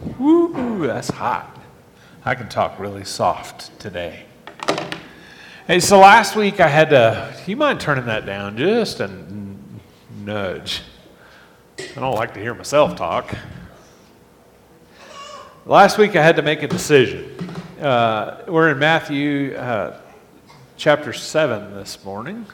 Woo, that's hot. I can talk really soft today. Hey, so last week I had to, you mind turning that down just a nudge? I don't like to hear myself talk. Last week I had to make a decision. We're in Matthew chapter 7 this morning.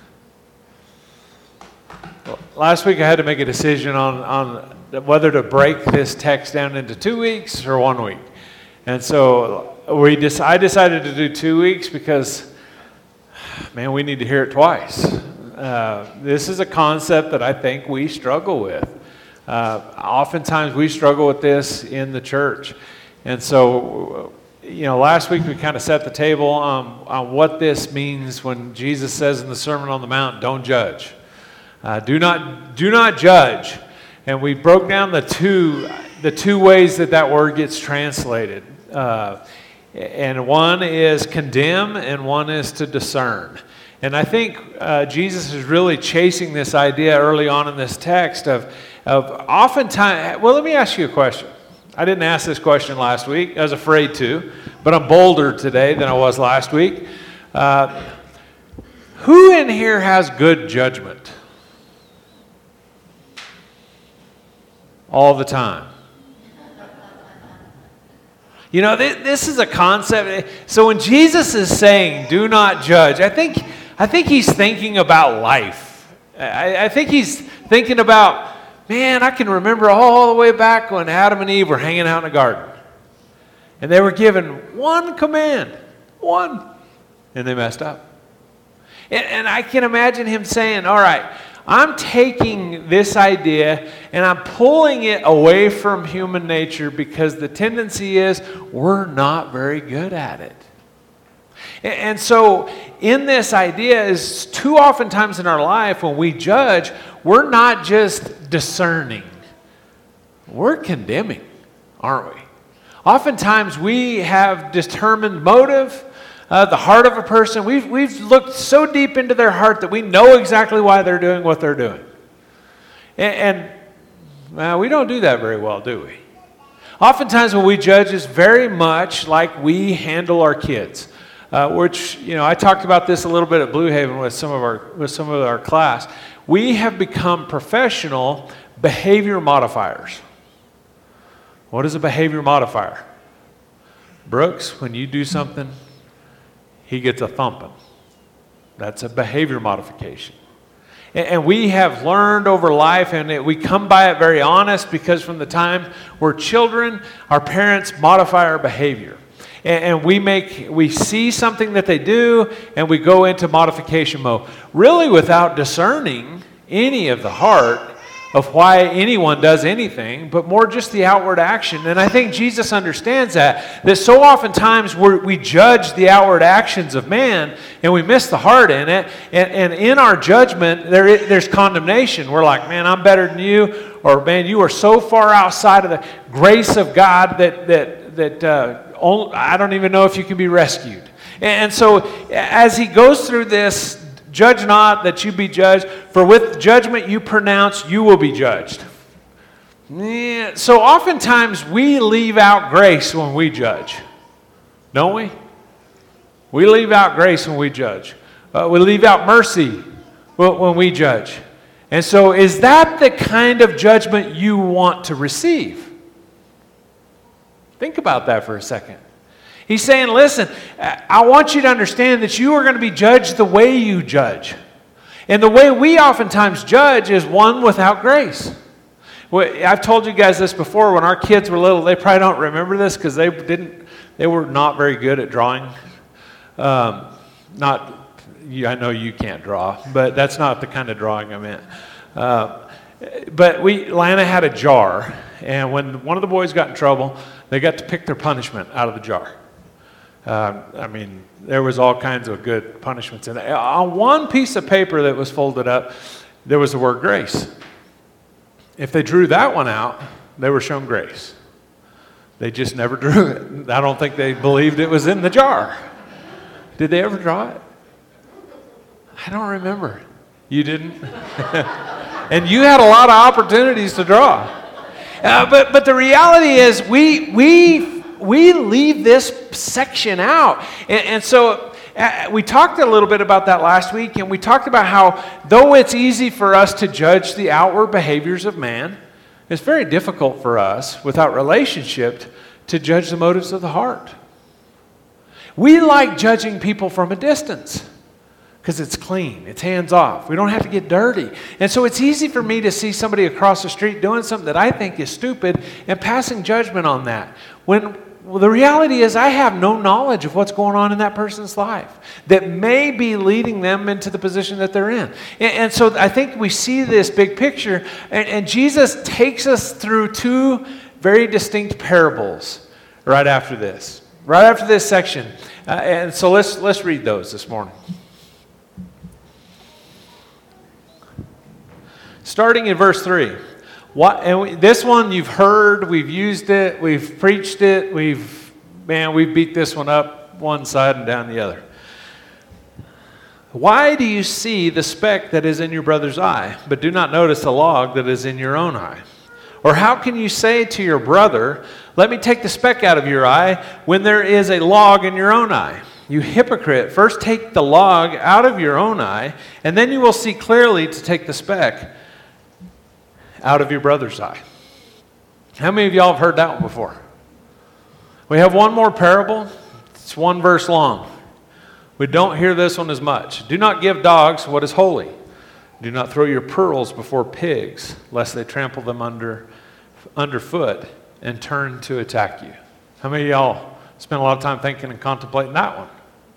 Last week I had to make a decision on whether to break this text down into 2 weeks or 1 week. And so I decided to do 2 weeks because, man, we need to hear it twice. This is a concept that I think we struggle with. Oftentimes we struggle with this in the church. And so, last week we kind of set the table on what this means when Jesus says in the Sermon on the Mount, don't judge. Do not judge. And we broke down the two ways that word gets translated. And one is condemn and one is to discern. And I think Jesus is really chasing this idea early on in this text of oftentimes, well, let me ask you a question. I didn't ask this question last week. I was afraid to, but I'm bolder today than I was last week. Who in here has good judgment? All the time. This is a concept. So when Jesus is saying, do not judge, I think he's thinking about life. I think he's thinking about, man, I can remember all the way back when Adam and Eve were hanging out in the garden. And they were given one command, one, and they messed up. And I can imagine him saying, all right, I'm taking this idea and I'm pulling it away from human nature because the tendency is we're not very good at it. And so in this idea is too often times in our life when we judge, we're not just discerning. We're condemning, aren't we? Oftentimes we have determined motive, the heart of a person. We've looked so deep into their heart that we know exactly why they're doing what they're doing. And we don't do that very well, do we? Oftentimes when we judge is very much like we handle our kids, which, I talked about this a little bit at Blue Haven with some of our class. We have become professional behavior modifiers. What is a behavior modifier? Brooks, when you do something, he gets a thumping. That's a behavior modification. And we have learned over life, and we come by it very honest because from the time we're children, our parents modify our behavior. And we see something that they do, and we go into modification mode, really without discerning any of the heart of why anyone does anything, but more just the outward action. And I think Jesus understands that so oftentimes we judge the outward actions of man, and we miss the heart in it. And in our judgment, there's condemnation. We're like, man, I'm better than you, or man, you are so far outside of the grace of God that I don't even know if you can be rescued. And so as he goes through this, judge not that you be judged, for with judgment you pronounce, you will be judged. So oftentimes we leave out grace when we judge, don't we? We leave out grace when we judge. We leave out mercy when we judge. And so is that the kind of judgment you want to receive? Think about that for a second. He's saying, listen, I want you to understand that you are going to be judged the way you judge. And the way we oftentimes judge is one without grace. I've told you guys this before. When our kids were little, they probably don't remember this because they were not very good at drawing. I know you can't draw, but that's not the kind of drawing I meant. But Lana had a jar, and when one of the boys got in trouble, they got to pick their punishment out of the jar. There was all kinds of good punishments in it. On one piece of paper that was folded up, there was the word grace. If they drew that one out, they were shown grace. They just never drew it. I don't think they believed it was in the jar. Did they ever draw it? I don't remember. You didn't? And you had a lot of opportunities to draw. But the reality is we leave this section out. And so we talked a little bit about that last week, and we talked about how though it's easy for us to judge the outward behaviors of man, it's very difficult for us without relationship to judge the motives of the heart. We like judging people from a distance because it's clean, it's hands off. We don't have to get dirty. And so it's easy for me to see somebody across the street doing something that I think is stupid and passing judgment on that. When the reality is I have no knowledge of what's going on in that person's life that may be leading them into the position that they're in. And so I think we see this big picture, and Jesus takes us through two very distinct parables right after this section. And so let's read those this morning. Starting in verse 3. This one you've heard, we've used it, we've preached it, we've beat this one up one side and down the other. Why do you see the speck that is in your brother's eye, but do not notice the log that is in your own eye? Or how can you say to your brother, let me take the speck out of your eye, when there is a log in your own eye? You hypocrite, first take the log out of your own eye, and then you will see clearly to take the speck out of your brother's eye. How many of y'all have heard that one before? We have one more parable. It's one verse long. We don't hear this one as much. Do not give dogs what is holy. Do not throw your pearls before pigs, lest they trample them underfoot and turn to attack you. How many of y'all spend a lot of time thinking and contemplating that one?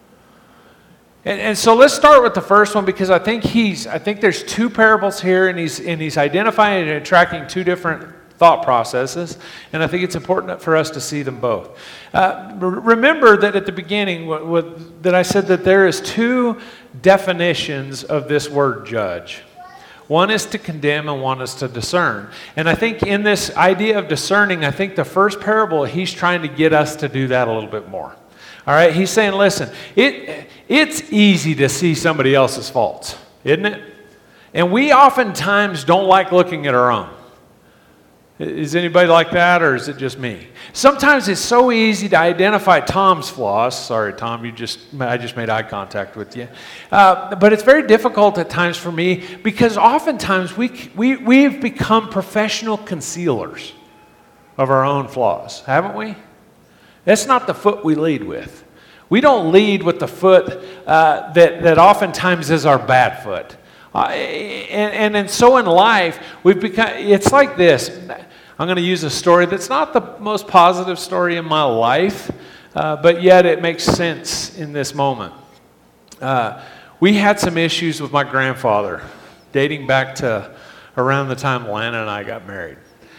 And so let's start with the first one, because I think there's two parables here, and he's identifying and tracking two different thought processes, and I think it's important for us to see them both. Remember that at the beginning that I said that there is two definitions of this word judge. One is to condemn and one is to discern. And I think in this idea of discerning, I think the first parable, he's trying to get us to do that a little bit more. All right, he's saying, listen, it's easy to see somebody else's faults, isn't it? And we oftentimes don't like looking at our own. Is anybody like that, or is it just me? Sometimes it's so easy to identify Tom's flaws. Sorry, Tom, I just made eye contact with you. But it's very difficult at times for me, because oftentimes we've become professional concealers of our own flaws, haven't we? That's not the foot we lead with. We don't lead with the foot that oftentimes is our bad foot. And so in life, it's like this. I'm going to use a story that's not the most positive story in my life, but yet it makes sense in this moment. We had some issues with my grandfather dating back to around the time Lana and I got married.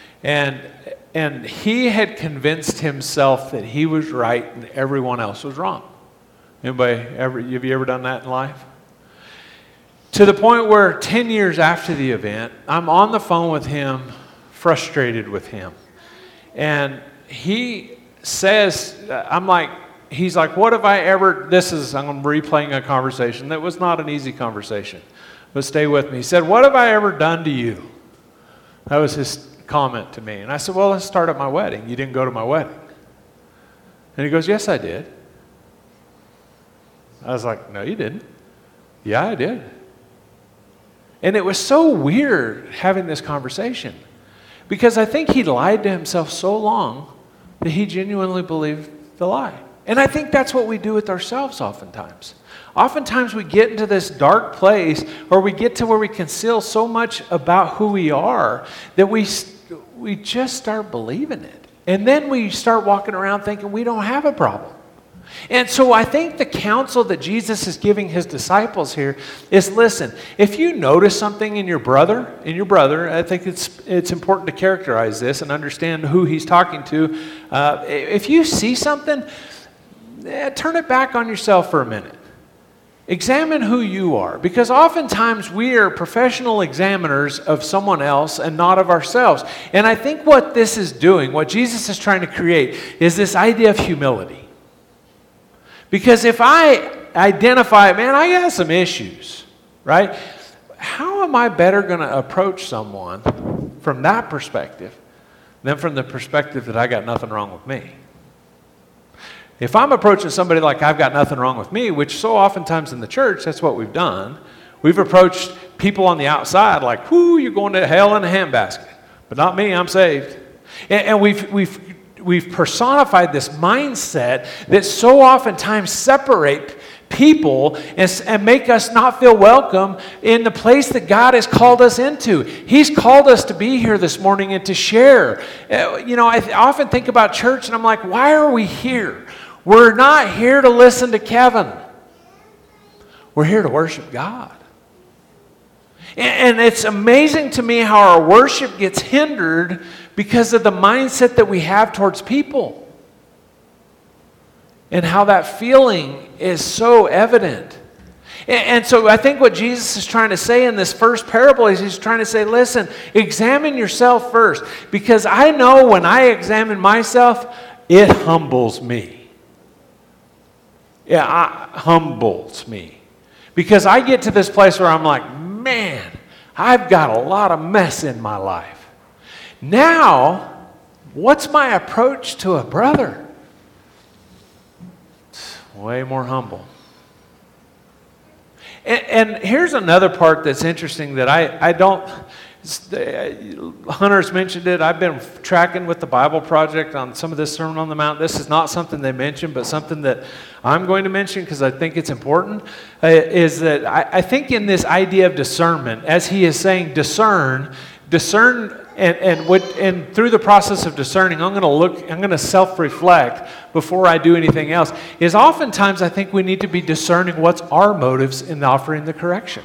And he had convinced himself that he was right and everyone else was wrong. Anybody have you ever done that in life? To the point where 10 years after the event, I'm on the phone with him, frustrated with him. And he says, he's like, what have I ever, I'm replaying a conversation that was not an easy conversation, but stay with me. He said, what have I ever done to you? That was his comment to me. And I said, well, let's start at my wedding. You didn't go to my wedding. And he goes, yes, I did. I was like, no, you didn't. Yeah, I did. And it was so weird having this conversation, because I think he lied to himself so long that he genuinely believed the lie. And I think that's what we do with ourselves oftentimes. Oftentimes we get into this dark place, or we get to where we conceal so much about who we are that we just start believing it. And then we start walking around thinking we don't have a problem. And so I think the counsel that Jesus is giving his disciples here is, listen, if you notice something in your brother, I think it's important to characterize this and understand who he's talking to. If you see something, turn it back on yourself for a minute. Examine who you are, because oftentimes we are professional examiners of someone else and not of ourselves. And I think what this is doing, what Jesus is trying to create, is this idea of humility. Because if I identify, man, I got some issues, right? How am I better going to approach someone from that perspective than from the perspective that I got nothing wrong with me. If I'm approaching somebody like I've got nothing wrong with me, which so oftentimes in the church, that's what we've done. We've approached people on the outside like, whoo, you're going to hell in a handbasket. But not me, I'm saved. And we've personified this mindset that so oftentimes separate people and make us not feel welcome in the place that God has called us into. He's called us to be here this morning and to share. I often think about church and I'm like, why are we here? We're not here to listen to Kevin. We're here to worship God. And it's amazing to me how our worship gets hindered because of the mindset that we have towards people. And how that feeling is so evident. And so I think what Jesus is trying to say in this first parable is he's trying to say, listen, examine yourself first. Because I know when I examine myself, it humbles me. Yeah, it humbles me. Because I get to this place where I'm like, man, I've got a lot of mess in my life. Now, what's my approach to a brother? It's way more humble. And here's another part that's interesting that I don't... Hunter's mentioned it. I've been tracking with the Bible Project on some of this Sermon on the Mount. This is not something they mentioned, but something that I'm going to mention because I think it's important, is that I think in this idea of discernment, as he is saying, discern, and through the process of discerning, I'm going to self-reflect before I do anything else, is oftentimes I think we need to be discerning what's our motives in offering the correction.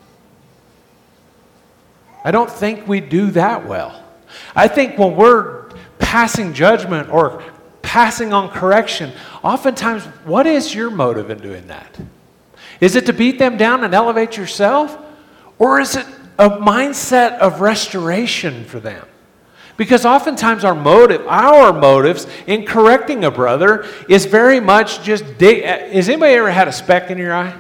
I don't think we do that well. I think when we're passing judgment or passing on correction, oftentimes, what is your motive in doing that? Is it to beat them down and elevate yourself? Or is it a mindset of restoration for them? Because oftentimes our motives in correcting a brother is very much just has anybody ever had a speck in your eye?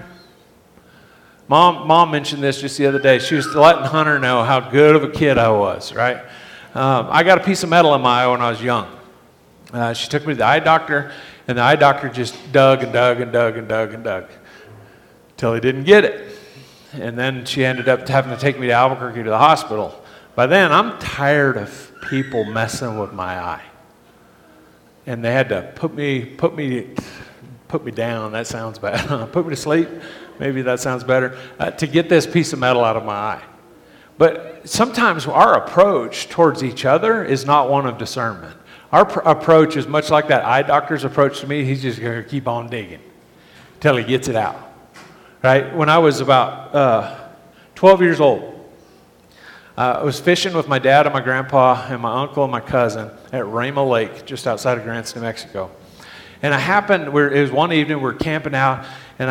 Mom mentioned this just the other day. She was letting Hunter know how good of a kid I was, right? I got a piece of metal in my eye when I was young. She took me to the eye doctor, and the eye doctor just dug and dug and dug and dug and dug until he didn't get it. And then she ended up having to take me to Albuquerque to the hospital. By then, I'm tired of people messing with my eye. And they had to put me down. That sounds bad. Put me to sleep. Maybe that sounds better. To get this piece of metal out of my eye. But sometimes our approach towards each other is not one of discernment. Our approach is much like that eye doctor's approach to me. He's just going to keep on digging until he gets it out. Right? When I was about 12 years old, I was fishing with my dad and my grandpa and my uncle and my cousin at Rama Lake, just outside of Grants, New Mexico. And it was one evening, we were camping out, and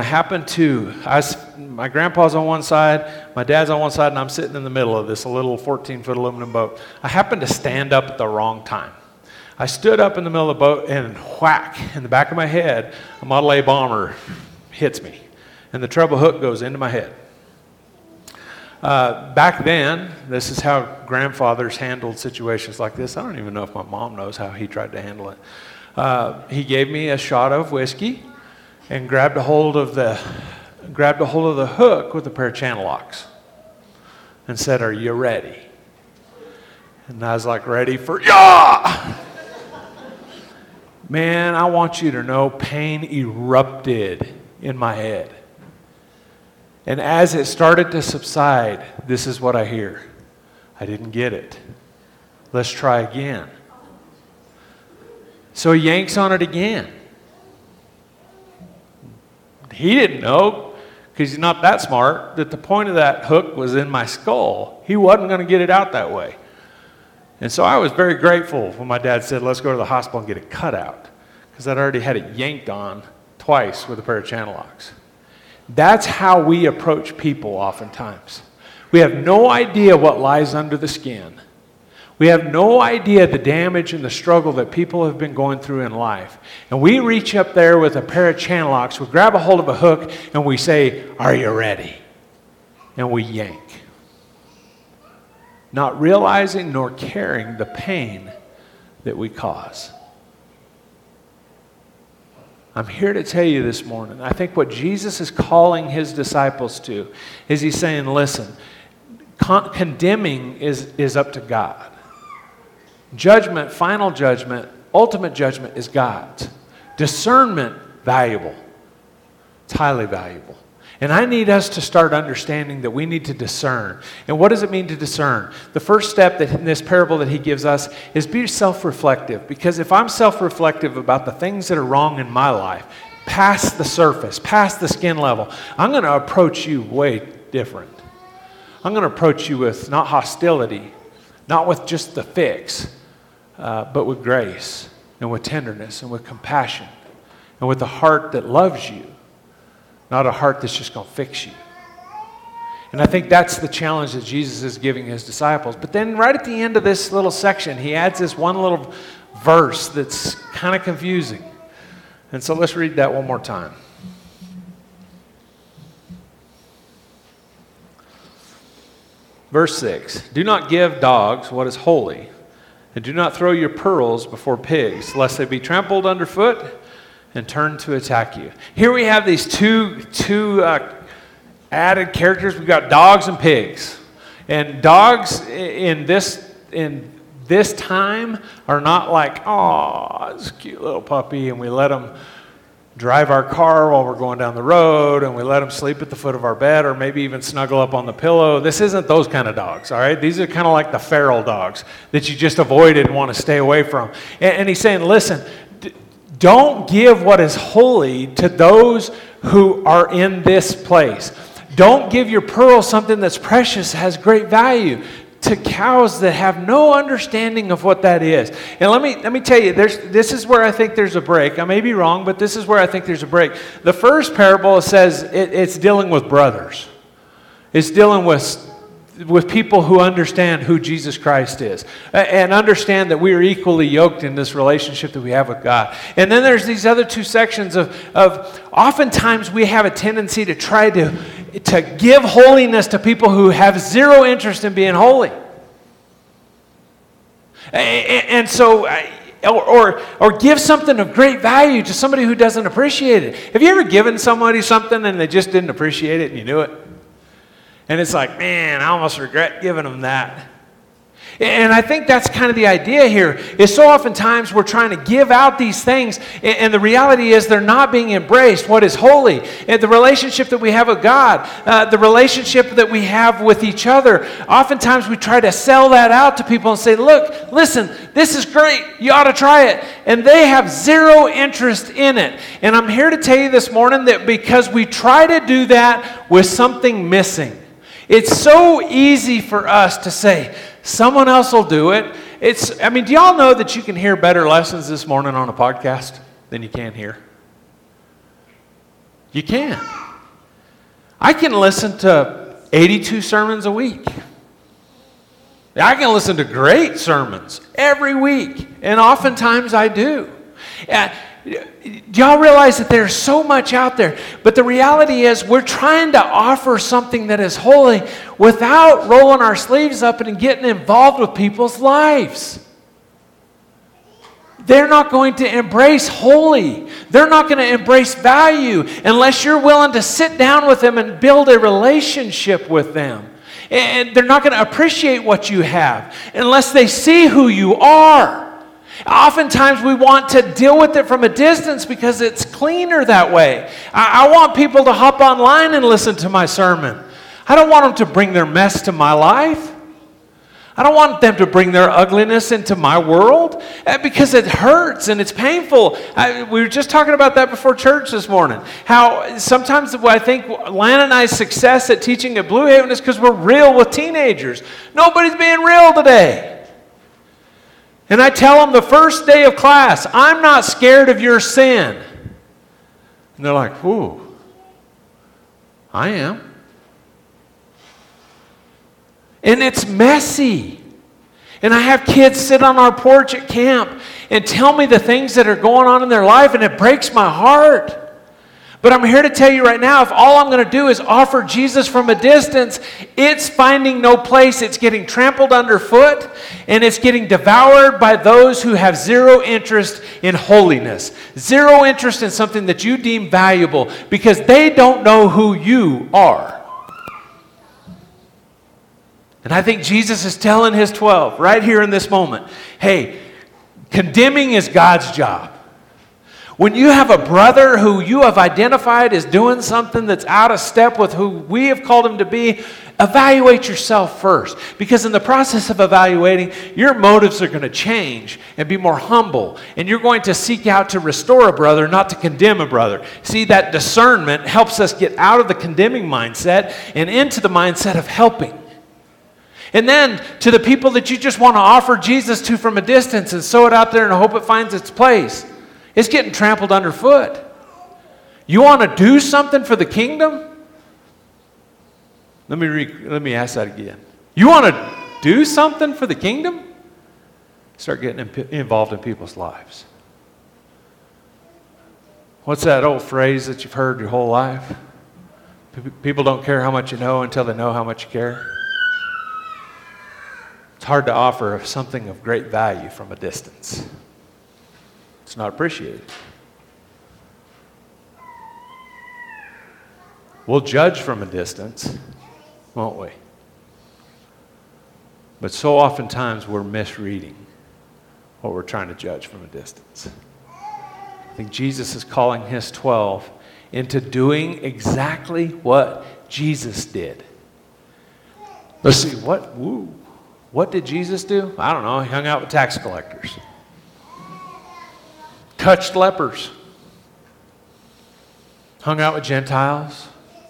my grandpa's on one side, my dad's on one side, and I'm sitting in the middle of this little 14-foot aluminum boat. I happened to stand up at the wrong time. I stood up in the middle of the boat, and whack, in the back of my head, a Model A bomber hits me, and the treble hook goes into my head. Back then, this is how grandfathers handled situations like this. I don't even know if my mom knows how he tried to handle it. He gave me a shot of whiskey and grabbed a hold of the hook with a pair of channel locks and said, "Are you ready?" And I was like, "Ready for yeah!" Man, I want you to know pain erupted in my head. And as it started to subside, this is what I hear. "I didn't get it. Let's try again." So he yanks on it again. He didn't know, because he's not that smart, that the point of that hook was in my skull. He wasn't going to get it out that way. And so I was very grateful when my dad said, "Let's go to the hospital and get it cut out," because I'd already had it yanked on twice with a pair of channel locks. That's how we approach people oftentimes. We have no idea what lies under the skin. We have no idea the damage and the struggle that people have been going through in life. And we reach up there with a pair of channel locks, we grab a hold of a hook, and we say, "Are you ready?" And we yank. Not realizing nor caring the pain that we cause. I'm here to tell you this morning, I think what Jesus is calling his disciples to is he's saying, listen, condemning is up to God. Judgment, final judgment, ultimate judgment is God's. Discernment, valuable. It's highly valuable. And I need us to start understanding that we need to discern. And what does it mean to discern? The first step that in this parable that he gives us is be self-reflective. Because if I'm self-reflective about the things that are wrong in my life, past the surface, past the skin level, I'm going to approach you way different. I'm going to approach you with not hostility, not with just the fix, but with grace and with tenderness and with compassion and with a heart that loves you. Not a heart that's just going to fix you. And I think that's the challenge that Jesus is giving his disciples. But then right at the end of this little section, he adds this one little verse that's kind of confusing. And so let's read that one more time. Verse 6, do not give dogs what is holy, and do not throw your pearls before pigs, lest they be trampled underfoot and turn to attack you. Here we have these two added characters. We've got dogs and pigs. And dogs in this time are not like, oh, it's a cute little puppy, and we let them drive our car while we're going down the road, and we let them sleep at the foot of our bed, or maybe even snuggle up on the pillow. This isn't those kind of dogs, all right? These are kind of like the feral dogs that you just avoided and want to stay away from. And he's saying, listen, don't give what is holy to those who are in this place. Don't give your pearl something that's precious, has great value, to cows that have no understanding of what that is. And let me tell you, this is where I think there's a break. I may be wrong, but this is where I think there's a break. The first parable says it's dealing with brothers. It's dealing with people who understand who Jesus Christ is and understand that we are equally yoked in this relationship that we have with God. And then there's these other two sections of oftentimes we have a tendency to try to give holiness to people who have zero interest in being holy. And so, or give something of great value to somebody who doesn't appreciate it. Have you ever given somebody something and they just didn't appreciate it and you knew it? And it's like, man, I almost regret giving them that. And I think that's kind of the idea here, is so oftentimes we're trying to give out these things, and the reality is they're not being embraced, what is holy. And the relationship that we have with God, the relationship that we have with each other, oftentimes we try to sell that out to people and say, look, listen, this is great, you ought to try it. And they have zero interest in it. And I'm here to tell you this morning that because we try to do that with something missing, it's so easy for us to say, someone else will do it. Do y'all know that you can hear better lessons this morning on a podcast than you can here? You can. I can listen to 82 sermons a week. I can listen to great sermons every week, and oftentimes I do. Do y'all realize that there's so much out there? But the reality is we're trying to offer something that is holy without rolling our sleeves up and getting involved with people's lives. They're not going to embrace holy. They're not going to embrace value unless you're willing to sit down with them and build a relationship with them. And they're not going to appreciate what you have unless they see who you are. Oftentimes we want to deal with it from a distance because it's cleaner that way. I want people to hop online and listen to my sermon. I don't want them to bring their mess to my life. I don't want them to bring their ugliness into my world because it hurts and it's painful. We were just talking about that before church this morning. How sometimes I think Lana and I's success at teaching at Blue Haven is because we're real with teenagers. Nobody's being real today. And I tell them the first day of class, I'm not scared of your sin. And they're like, ooh, I am. And it's messy. And I have kids sit on our porch at camp and tell me the things that are going on in their life, and it breaks my heart. But I'm here to tell you right now, if all I'm going to do is offer Jesus from a distance, it's finding no place. It's getting trampled underfoot, and it's getting devoured by those who have zero interest in holiness, zero interest in something that you deem valuable, because they don't know who you are. And I think Jesus is telling his 12 right here in this moment, hey, condemning is God's job. When you have a brother who you have identified as doing something that's out of step with who we have called him to be, evaluate yourself first. Because in the process of evaluating, your motives are going to change and be more humble. And you're going to seek out to restore a brother, not to condemn a brother. See, that discernment helps us get out of the condemning mindset and into the mindset of helping. And then to the people that you just want to offer Jesus to from a distance and sow it out there and hope it finds its place, it's getting trampled underfoot. You want to do something for the kingdom? Let me ask that again. You want to do something for the kingdom? Start getting involved in people's lives. What's that old phrase that you've heard your whole life? People don't care how much you know until they know how much you care. It's hard to offer something of great value from a distance. It's not appreciated. We'll judge from a distance, won't we? But so oftentimes we're misreading what we're trying to judge from a distance. I think Jesus is calling his 12 into doing exactly what Jesus did. Let's see, what did Jesus do? I don't know. He hung out with tax collectors. Touched lepers. Hung out with Gentiles.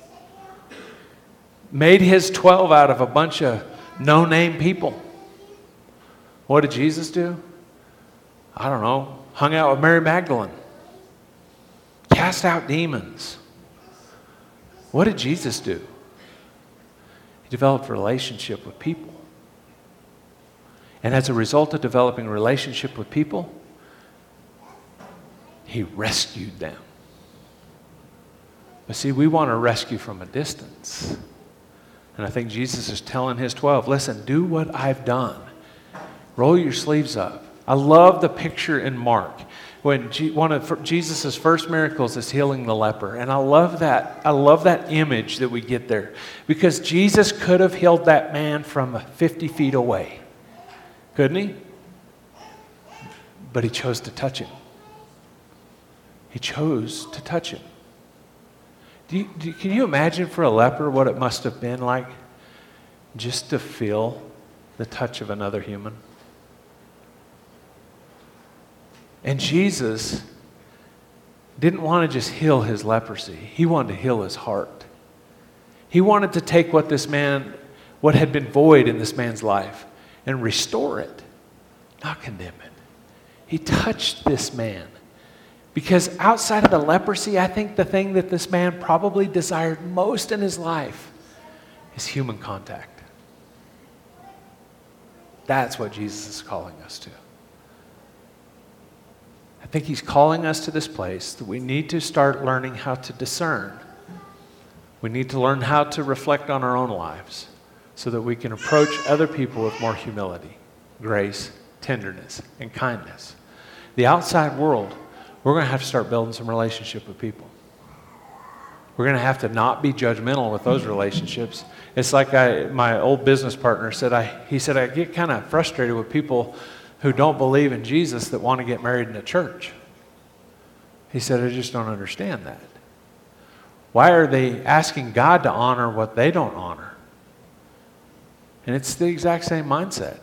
Made his 12 out of a bunch of no-name people. What did Jesus do? I don't know. Hung out with Mary Magdalene. Cast out demons. What did Jesus do? He developed a relationship with people. And as a result of developing a relationship with people, he rescued them. But see, we want to rescue from a distance. And I think Jesus is telling his 12, listen, do what I've done. Roll your sleeves up. I love the picture in Mark when one of Jesus' first miracles is healing the leper. And I love that image that we get there. Because Jesus could have healed that man from 50 feet away. Couldn't he? But he chose to touch him. He chose to touch him. Can you imagine for a leper what it must have been like just to feel the touch of another human? And Jesus didn't want to just heal his leprosy. He wanted to heal his heart. He wanted to take what had been void in this man's life and restore it, not condemn it. He touched this man. Because outside of the leprosy, I think the thing that this man probably desired most in his life is human contact. That's what Jesus is calling us to. I think he's calling us to this place that we need to start learning how to discern. We need to learn how to reflect on our own lives so that we can approach other people with more humility, grace, tenderness, and kindness. The outside world, we're going to have to start building some relationship with people. We're going to have to not be judgmental with those relationships. It's like my old business partner said, he said, I get kind of frustrated with people who don't believe in Jesus that want to get married in a church. He said, I just don't understand that. Why are they asking God to honor what they don't honor? And it's the exact same mindset.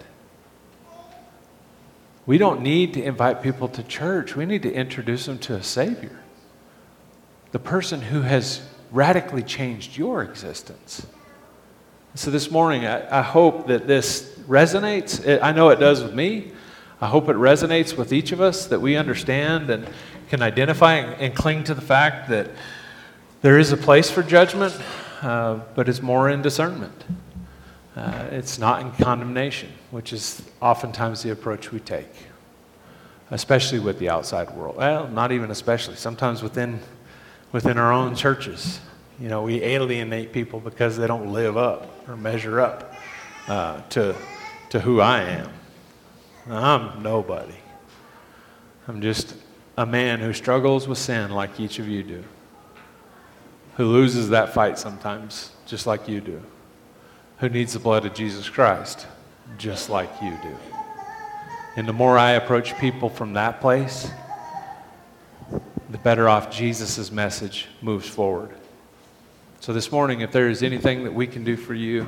We don't need to invite people to church. We need to introduce them to a Savior. The person who has radically changed your existence. So this morning, I hope that this resonates. I know it does with me. I hope it resonates with each of us, that we understand and can identify and cling to the fact that there is a place for judgment, but it's more in discernment. It's not in condemnation, which is oftentimes the approach we take, especially with the outside world. Well, not even especially. Sometimes within within our own churches. You know, we alienate people because they don't live up or measure up to who I am. I'm nobody. I'm just a man who struggles with sin like each of you do, who loses that fight sometimes just like you do, who needs the blood of Jesus Christ just like you do. And the more I approach people from that place, the better off Jesus' message moves forward. So this morning, if there is anything that we can do for you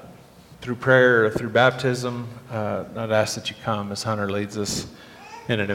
through prayer or through baptism, I'd ask that you come as Hunter leads us in an